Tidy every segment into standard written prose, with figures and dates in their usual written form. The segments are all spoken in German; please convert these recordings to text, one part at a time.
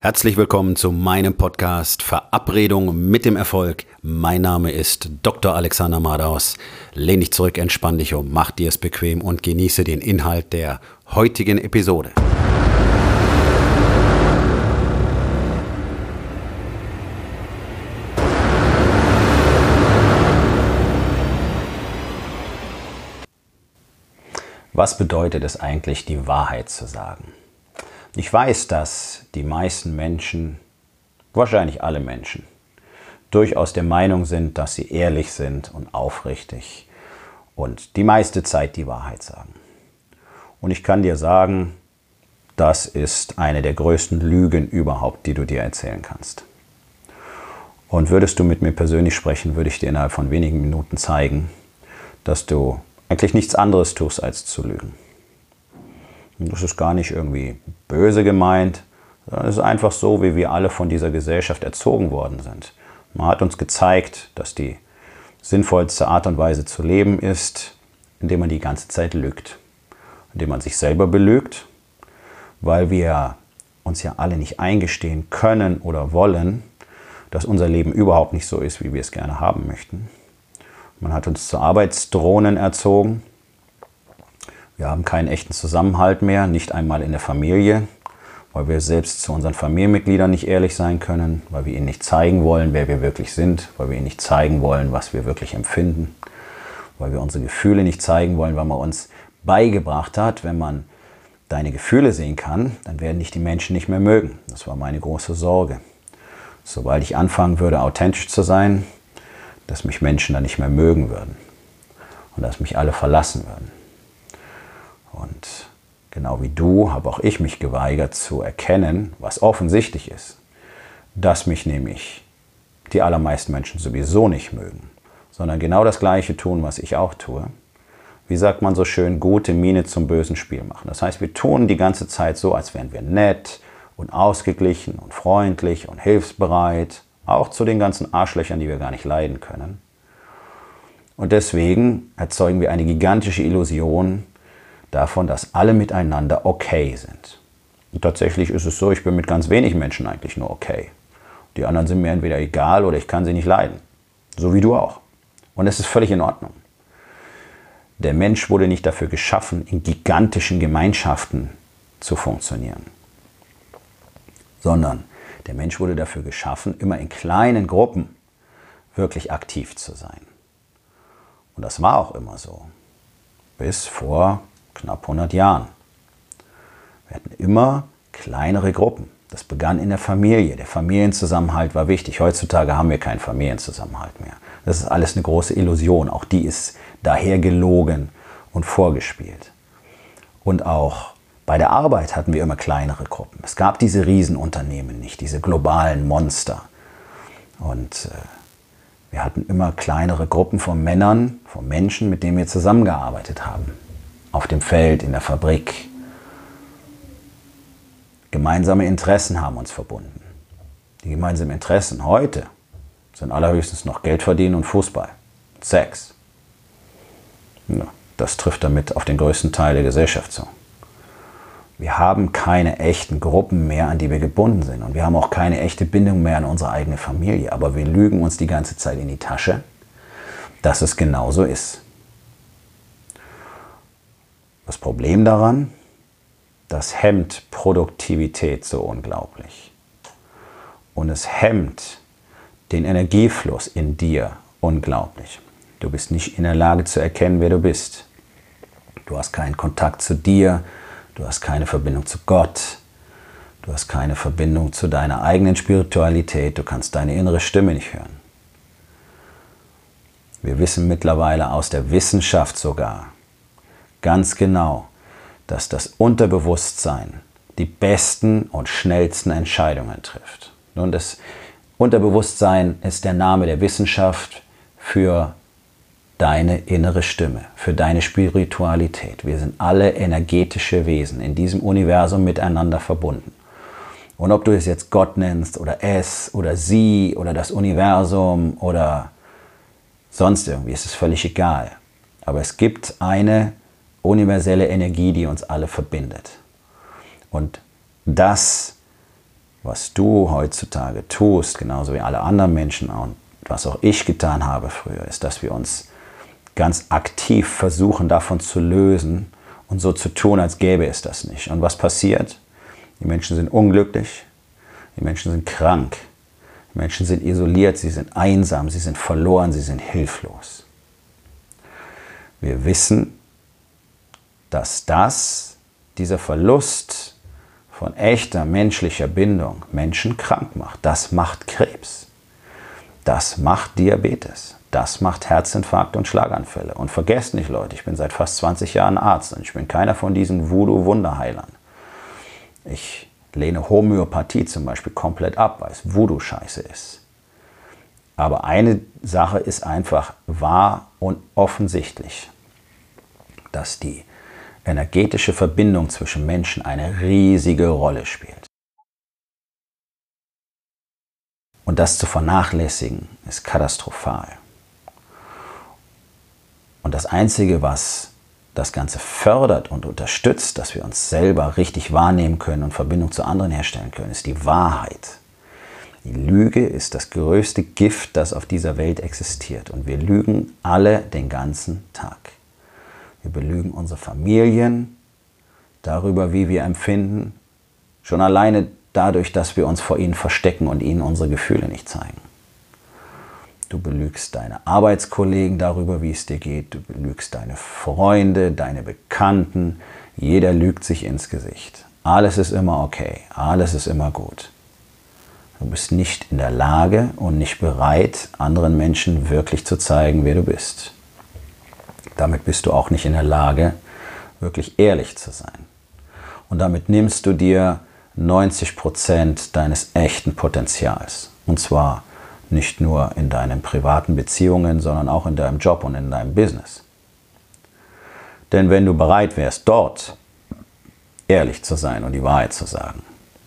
Herzlich willkommen zu meinem Podcast Verabredung mit dem Erfolg. Mein Name ist Dr. Alexander Madaus. Lehn dich zurück, entspann dich um, mach dir es bequem und genieße den Inhalt der heutigen Episode. Was bedeutet es eigentlich, die Wahrheit zu sagen? Ich weiß, dass die meisten Menschen, wahrscheinlich alle Menschen, durchaus der Meinung sind, dass sie ehrlich sind und aufrichtig und die meiste Zeit die Wahrheit sagen. Und ich kann dir sagen, das ist eine der größten Lügen überhaupt, die du dir erzählen kannst. Und würdest du mit mir persönlich sprechen, würde ich dir innerhalb von wenigen Minuten zeigen, dass du eigentlich nichts anderes tust, als zu lügen. Das ist gar nicht irgendwie böse gemeint, sondern es ist einfach so, wie wir alle von dieser Gesellschaft erzogen worden sind. Man hat uns gezeigt, dass die sinnvollste Art und Weise zu leben ist, indem man die ganze Zeit lügt. Indem man sich selber belügt, weil wir uns ja alle nicht eingestehen können oder wollen, dass unser Leben überhaupt nicht so ist, wie wir es gerne haben möchten. Man hat uns zu Arbeitsdrohnen erzogen. Wir haben keinen echten Zusammenhalt mehr, nicht einmal in der Familie, weil wir selbst zu unseren Familienmitgliedern nicht ehrlich sein können, weil wir ihnen nicht zeigen wollen, wer wir wirklich sind, weil wir ihnen nicht zeigen wollen, was wir wirklich empfinden, weil wir unsere Gefühle nicht zeigen wollen, weil man uns beigebracht hat, wenn man deine Gefühle sehen kann, dann werden dich die Menschen nicht mehr mögen. Das war meine große Sorge. Sobald ich anfangen würde, authentisch zu sein, dass mich Menschen dann nicht mehr mögen würden und dass mich alle verlassen würden. Und genau wie du habe auch ich mich geweigert zu erkennen, was offensichtlich ist, dass mich nämlich die allermeisten Menschen sowieso nicht mögen, sondern genau das Gleiche tun, was ich auch tue. Wie sagt man so schön, gute Miene zum bösen Spiel machen. Das heißt, wir tun die ganze Zeit so, als wären wir nett und ausgeglichen und freundlich und hilfsbereit, auch zu den ganzen Arschlöchern, die wir gar nicht leiden können. Und deswegen erzeugen wir eine gigantische Illusion davon, dass alle miteinander okay sind. Und tatsächlich ist es so, ich bin mit ganz wenig Menschen eigentlich nur okay. Die anderen sind mir entweder egal oder ich kann sie nicht leiden. So wie du auch. Und es ist völlig in Ordnung. Der Mensch wurde nicht dafür geschaffen, in gigantischen Gemeinschaften zu funktionieren. Sondern der Mensch wurde dafür geschaffen, immer in kleinen Gruppen wirklich aktiv zu sein. Und das war auch immer so. Bis vor knapp 100 Jahren. Wir hatten immer kleinere Gruppen. Das begann in der Familie. Der Familienzusammenhalt war wichtig. Heutzutage haben wir keinen Familienzusammenhalt mehr. Das ist alles eine große Illusion. Auch die ist daher gelogen und vorgespielt. Und auch bei der Arbeit hatten wir immer kleinere Gruppen. Es gab diese Riesenunternehmen nicht, diese globalen Monster. Und wir hatten immer kleinere Gruppen von Männern, von Menschen, mit denen wir zusammengearbeitet haben. Auf dem Feld, in der Fabrik. Gemeinsame Interessen haben uns verbunden. Die gemeinsamen Interessen heute sind allerhöchstens noch Geld verdienen und Fußball. Sex. Ja, das trifft damit auf den größten Teil der Gesellschaft zu. Wir haben keine echten Gruppen mehr, an die wir gebunden sind. Und wir haben auch keine echte Bindung mehr an unsere eigene Familie. Aber wir lügen uns die ganze Zeit in die Tasche, dass es genauso ist. Das Problem daran, das hemmt Produktivität so unglaublich. Und es hemmt den Energiefluss in dir unglaublich. Du bist nicht in der Lage zu erkennen, wer du bist. Du hast keinen Kontakt zu dir, du hast keine Verbindung zu Gott, du hast keine Verbindung zu deiner eigenen Spiritualität, du kannst deine innere Stimme nicht hören. Wir wissen mittlerweile aus der Wissenschaft sogar, ganz genau, dass das Unterbewusstsein die besten und schnellsten Entscheidungen trifft. Nun, das Unterbewusstsein ist der Name der Wissenschaft für deine innere Stimme, für deine Spiritualität. Wir sind alle energetische Wesen in diesem Universum miteinander verbunden. Und ob du es jetzt Gott nennst oder es oder sie oder das Universum oder sonst irgendwie, ist es völlig egal. Aber es gibt eine universelle Energie, die uns alle verbindet. Und das was du heutzutage tust, genauso wie alle anderen Menschen und was auch ich getan habe früher, ist, dass wir uns ganz aktiv versuchen, davon zu lösen und so zu tun, als gäbe es das nicht. Und was passiert? Die Menschen sind unglücklich, die Menschen sind krank, die Menschen sind isoliert, sie sind einsam, sie sind verloren, sie sind hilflos. Wir wissen, dass dieser Verlust von echter menschlicher Bindung Menschen krank macht. Das macht Krebs. Das macht Diabetes. Das macht Herzinfarkt und Schlaganfälle. Und vergesst nicht, Leute, ich bin seit fast 20 Jahren Arzt und ich bin keiner von diesen Voodoo-Wunderheilern. Ich lehne Homöopathie zum Beispiel komplett ab, weil es Voodoo-Scheiße ist. Aber eine Sache ist einfach wahr und offensichtlich, dass die energetische Verbindung zwischen Menschen eine riesige Rolle spielt. Und das zu vernachlässigen, ist katastrophal. Und das Einzige, was das Ganze fördert und unterstützt, dass wir uns selber richtig wahrnehmen können und Verbindung zu anderen herstellen können, ist die Wahrheit. Die Lüge ist das größte Gift, das auf dieser Welt existiert. Und wir lügen alle den ganzen Tag. Wir belügen unsere Familien darüber, wie wir empfinden. Schon alleine dadurch, dass wir uns vor ihnen verstecken und ihnen unsere Gefühle nicht zeigen. Du belügst deine Arbeitskollegen darüber, wie es dir geht. Du belügst deine Freunde, deine Bekannten. Jeder lügt sich ins Gesicht. Alles ist immer okay. Alles ist immer gut. Du bist nicht in der Lage und nicht bereit, anderen Menschen wirklich zu zeigen, wer du bist. Damit bist du auch nicht in der Lage, wirklich ehrlich zu sein. Und damit nimmst du dir 90% deines echten Potenzials. Und zwar nicht nur in deinen privaten Beziehungen, sondern auch in deinem Job und in deinem Business. Denn wenn du bereit wärst, dort ehrlich zu sein und die Wahrheit zu sagen,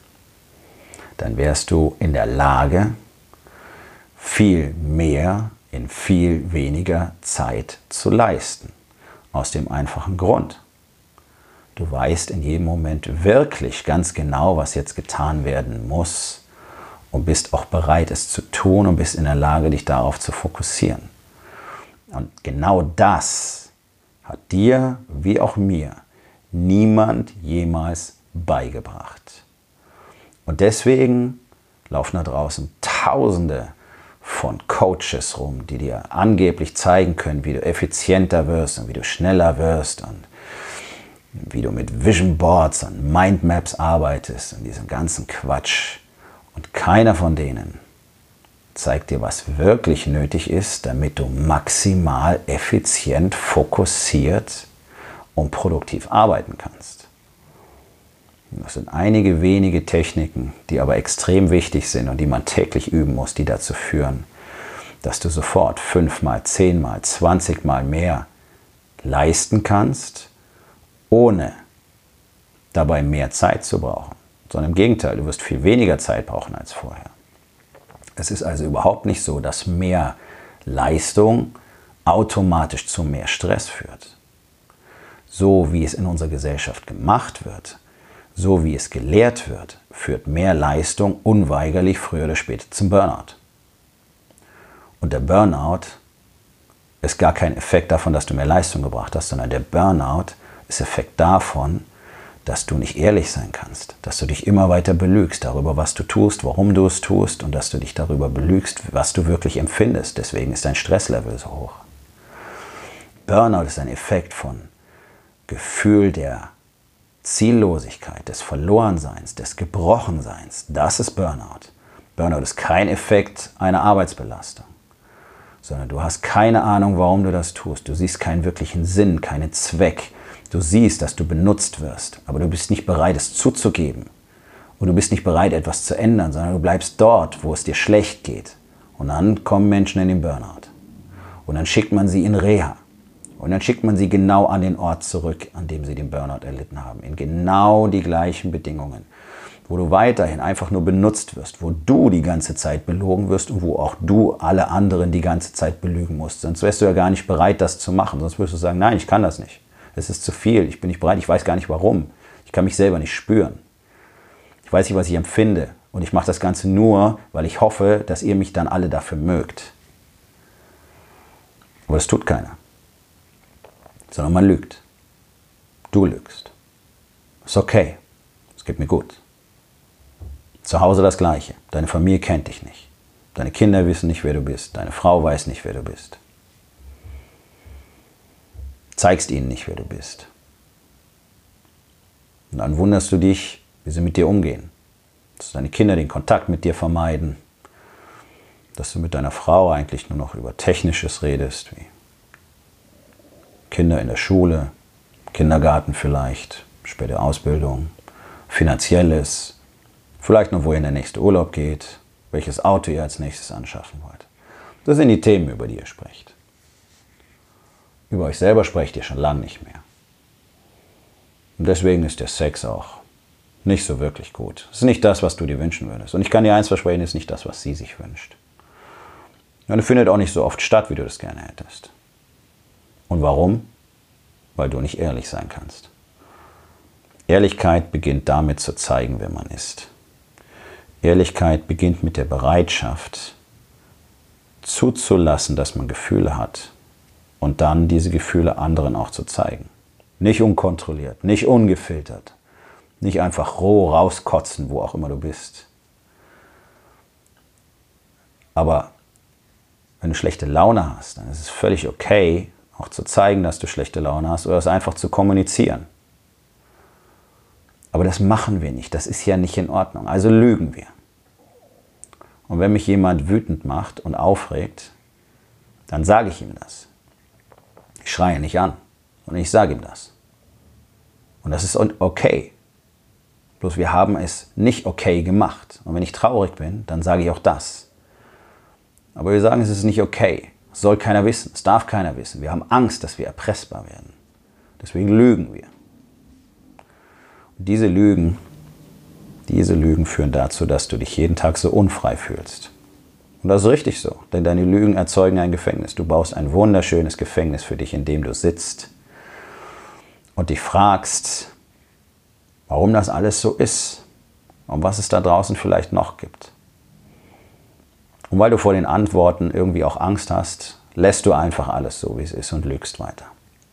dann wärst du in der Lage, viel mehr in viel weniger Zeit zu leisten. Aus dem einfachen Grund. Du weißt in jedem Moment wirklich ganz genau, was jetzt getan werden muss und bist auch bereit, es zu tun und bist in der Lage, dich darauf zu fokussieren. Und genau das hat dir, wie auch mir, niemand jemals beigebracht. Und deswegen laufen da draußen Tausende von Coaches rum, die dir angeblich zeigen können, wie du effizienter wirst und wie du schneller wirst und wie du mit Vision Boards und Mindmaps arbeitest und diesem ganzen Quatsch. Und keiner von denen zeigt dir, was wirklich nötig ist, damit du maximal effizient, fokussiert und produktiv arbeiten kannst. Das sind einige wenige Techniken, die aber extrem wichtig sind und die man täglich üben muss, die dazu führen, dass du sofort 5-mal, 10-mal, 20-mal mehr leisten kannst, ohne dabei mehr Zeit zu brauchen. Sondern im Gegenteil, du wirst viel weniger Zeit brauchen als vorher. Es ist also überhaupt nicht so, dass mehr Leistung automatisch zu mehr Stress führt. So wie es in unserer Gesellschaft gemacht wird, so wie es gelehrt wird, führt mehr Leistung unweigerlich früher oder später zum Burnout. Und der Burnout ist gar kein Effekt davon, dass du mehr Leistung gebracht hast, sondern der Burnout ist Effekt davon, dass du nicht ehrlich sein kannst, dass du dich immer weiter belügst darüber, was du tust, warum du es tust und dass du dich darüber belügst, was du wirklich empfindest. Deswegen ist dein Stresslevel so hoch. Burnout ist ein Effekt von Gefühl der Ziellosigkeit, des Verlorenseins, des Gebrochenseins. Das ist Burnout. Burnout ist kein Effekt einer Arbeitsbelastung, sondern du hast keine Ahnung, warum du das tust. Du siehst keinen wirklichen Sinn, keinen Zweck. Du siehst, dass du benutzt wirst, aber du bist nicht bereit, es zuzugeben. Und du bist nicht bereit, etwas zu ändern, sondern du bleibst dort, wo es dir schlecht geht. Und dann kommen Menschen in den Burnout. Und dann schickt man sie in Reha. Und dann schickt man sie genau an den Ort zurück, an dem sie den Burnout erlitten haben. In genau die gleichen Bedingungen. Wo du weiterhin einfach nur benutzt wirst, wo du die ganze Zeit belogen wirst und wo auch du alle anderen die ganze Zeit belügen musst. Sonst wärst du ja gar nicht bereit, das zu machen. Sonst würdest du sagen, nein, ich kann das nicht. Es ist zu viel, ich bin nicht bereit, ich weiß gar nicht warum. Ich kann mich selber nicht spüren. Ich weiß nicht, was ich empfinde, Und ich mache das Ganze nur, weil ich hoffe, dass ihr mich dann alle dafür mögt. Aber das tut keiner. Sondern man lügt. Du lügst. Ist okay. Es geht mir gut. Zu Hause das Gleiche. Deine Familie kennt dich nicht. Deine Kinder wissen nicht, wer du bist. Deine Frau weiß nicht, wer du bist. Zeigst ihnen nicht, wer du bist. Und dann wunderst du dich, wie sie mit dir umgehen. Dass deine Kinder den Kontakt mit dir vermeiden. Dass du mit deiner Frau eigentlich nur noch über Technisches redest, wie Kinder in der Schule, Kindergarten vielleicht, später Ausbildung, Finanzielles, vielleicht noch, wohin der nächste Urlaub geht, welches Auto ihr als nächstes anschaffen wollt. Das sind die Themen, über die ihr sprecht. Über euch selber sprecht ihr schon lange nicht mehr. Und deswegen ist der Sex auch nicht so wirklich gut. Es ist nicht das, was du dir wünschen würdest. Und ich kann dir eins versprechen, es ist nicht das, was sie sich wünscht. Und es findet auch nicht so oft statt, wie du das gerne hättest. Und warum? Weil du nicht ehrlich sein kannst. Ehrlichkeit beginnt damit zu zeigen, wer man ist. Ehrlichkeit beginnt mit der Bereitschaft, zuzulassen, dass man Gefühle hat und dann diese Gefühle anderen auch zu zeigen. Nicht unkontrolliert, nicht ungefiltert, nicht einfach roh rauskotzen, wo auch immer du bist. Aber wenn du schlechte Laune hast, dann ist es völlig okay, auch zu zeigen, dass du schlechte Laune hast oder es einfach zu kommunizieren. Aber das machen wir nicht, das ist ja nicht in Ordnung, also lügen wir. Und wenn mich jemand wütend macht und aufregt, dann sage ich ihm das. Ich schreie nicht an, sondern ich sage ihm das. Und das ist okay. Bloß wir haben es nicht okay gemacht. Und wenn ich traurig bin, dann sage ich auch das. Aber wir sagen, es ist nicht okay. Es soll keiner wissen, es darf keiner wissen. Wir haben Angst, dass wir erpressbar werden. Deswegen lügen wir. Und diese Lügen führen dazu, dass du dich jeden Tag so unfrei fühlst. Und das ist richtig so, denn deine Lügen erzeugen ein Gefängnis. Du baust ein wunderschönes Gefängnis für dich, in dem du sitzt und dich fragst, warum das alles so ist und was es da draußen vielleicht noch gibt. Und weil du vor den Antworten irgendwie auch Angst hast, lässt du einfach alles so, wie es ist und lügst weiter.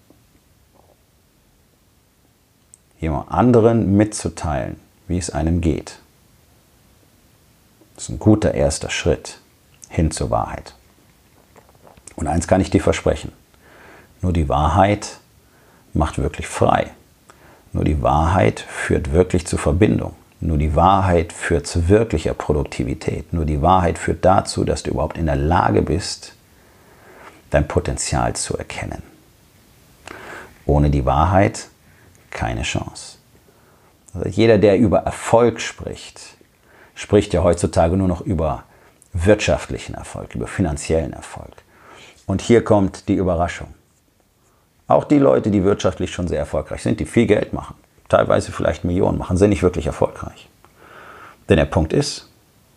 Jemand anderen mitzuteilen, wie es einem geht, ist ein guter erster Schritt hin zur Wahrheit. Und eins kann ich dir versprechen, nur die Wahrheit macht wirklich frei. Nur die Wahrheit führt wirklich zur Verbindung. Nur die Wahrheit führt zu wirklicher Produktivität. Nur die Wahrheit führt dazu, dass du überhaupt in der Lage bist, dein Potenzial zu erkennen. Ohne die Wahrheit keine Chance. Also jeder, der über Erfolg spricht, spricht ja heutzutage nur noch über wirtschaftlichen Erfolg, über finanziellen Erfolg. Und hier kommt die Überraschung. Auch die Leute, die wirtschaftlich schon sehr erfolgreich sind, die viel Geld machen, teilweise vielleicht Millionen machen, sind nicht wirklich erfolgreich. Denn der Punkt ist,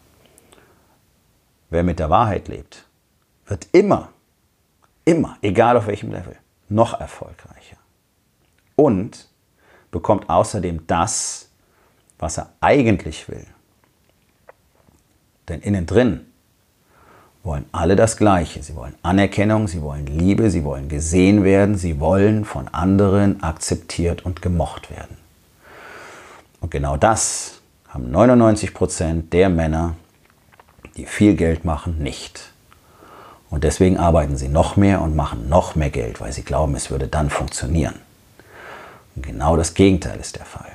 wer mit der Wahrheit lebt, wird immer, egal auf welchem Level, noch erfolgreicher. Und bekommt außerdem das, was er eigentlich will. Denn innen drin wollen alle das Gleiche. Sie wollen Anerkennung, sie wollen Liebe, sie wollen gesehen werden, sie wollen von anderen akzeptiert und gemocht werden. Und genau das haben 99% der Männer, die viel Geld machen, nicht. Und deswegen arbeiten sie noch mehr und machen noch mehr Geld, weil sie glauben, es würde dann funktionieren. Und genau das Gegenteil ist der Fall.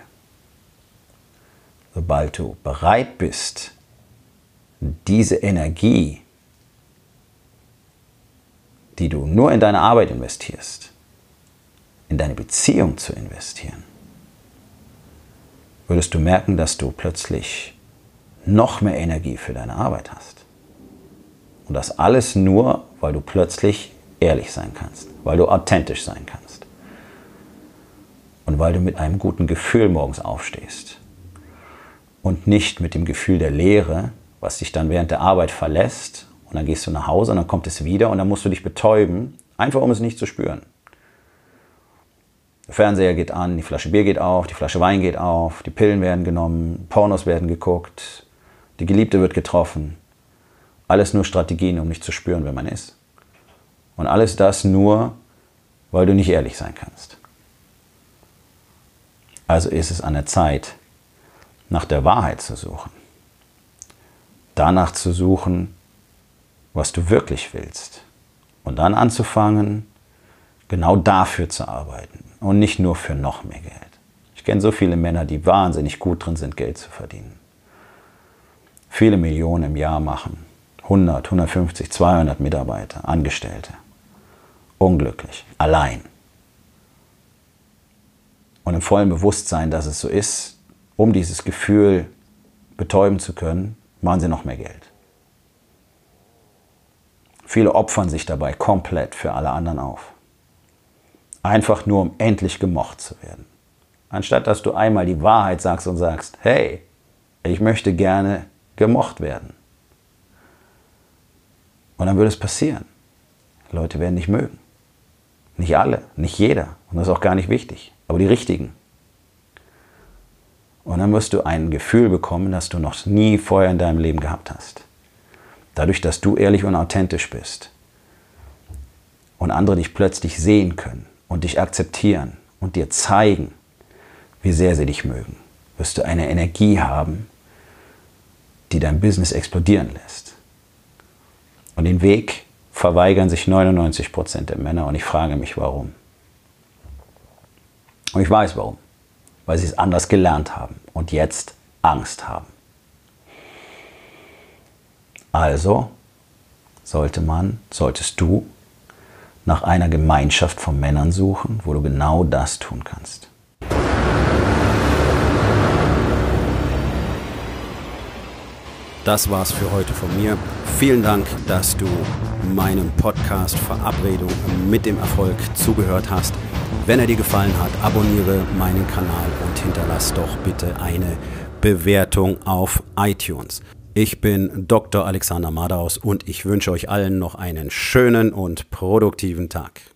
Sobald du bereit bist, diese Energie, die du nur in deine Arbeit investierst, in deine Beziehung zu investieren, würdest du merken, dass du plötzlich noch mehr Energie für deine Arbeit hast. Und das alles nur, weil du plötzlich ehrlich sein kannst, weil du authentisch sein kannst und weil du mit einem guten Gefühl morgens aufstehst und nicht mit dem Gefühl der Leere, was dich dann während der Arbeit verlässt. Und dann gehst du nach Hause und dann kommt es wieder und dann musst du dich betäuben, einfach um es nicht zu spüren. Der Fernseher geht an, die Flasche Bier geht auf, die Flasche Wein geht auf, die Pillen werden genommen, Pornos werden geguckt Die Geliebte wird getroffen. Alles nur Strategien, um nicht zu spüren, wer man ist. Und alles das nur, weil du nicht ehrlich sein kannst. Also ist es an der Zeit, nach der Wahrheit zu suchen. Danach zu suchen, was du wirklich willst. Und dann anzufangen, genau dafür zu arbeiten und nicht nur für noch mehr Geld. Ich kenne so viele Männer, die wahnsinnig gut drin sind, Geld zu verdienen. Viele Millionen im Jahr machen. 100, 150, 200 Mitarbeiter, Angestellte. Unglücklich, allein. Und im vollen Bewusstsein, dass es so ist, um dieses Gefühl betäuben zu können, machen sie noch mehr Geld. Viele opfern sich dabei komplett für alle anderen auf. Einfach nur, um endlich gemocht zu werden. Anstatt dass du einmal die Wahrheit sagst und sagst, hey, ich möchte gerne gemocht werden. Und dann würde es passieren. Leute werden dich mögen. Nicht alle, nicht jeder. Und das ist auch gar nicht wichtig. Aber die Richtigen. Und dann wirst du ein Gefühl bekommen, das du noch nie vorher in deinem Leben gehabt hast. Dadurch, dass du ehrlich und authentisch bist. Und andere dich plötzlich sehen können und dich akzeptieren und dir zeigen, wie sehr sie dich mögen, wirst du eine Energie haben, die dein Business explodieren lässt. Und den Weg verweigern sich 99% der Männer und ich frage mich, warum. Und ich weiß warum. Weil sie es anders gelernt haben und jetzt Angst haben. Also solltest du nach einer Gemeinschaft von Männern suchen, wo du genau das tun kannst. Das war's für heute von mir. Vielen Dank, dass du meinem Podcast Verabredung mit dem Erfolg zugehört hast. Wenn er dir gefallen hat, abonniere meinen Kanal und hinterlass doch bitte eine Bewertung auf iTunes. Ich bin Dr. Alexander Madaus und ich wünsche euch allen noch einen schönen und produktiven Tag.